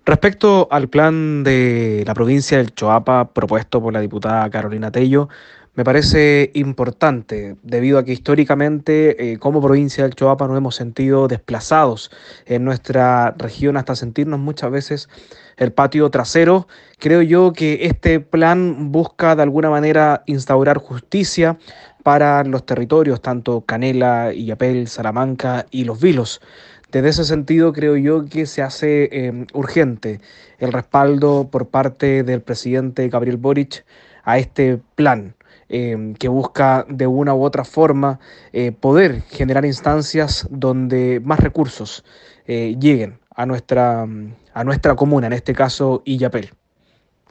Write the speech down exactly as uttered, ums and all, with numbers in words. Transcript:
Respecto al plan de la provincia del Choapa propuesto por la diputada Carolina Tello, me parece importante debido a que históricamente eh, como provincia del Choapa nos hemos sentido desplazados en nuestra región hasta sentirnos muchas veces el patio trasero. Creo yo que este plan busca de alguna manera instaurar justicia para los territorios, tanto Canela, Illapel, Salamanca y Los Vilos. Desde ese sentido, creo yo que se hace eh, urgente el respaldo por parte del presidente Gabriel Boric a este plan eh, que busca de una u otra forma eh, poder generar instancias donde más recursos eh, lleguen a nuestra, a nuestra comuna, en este caso Illapel.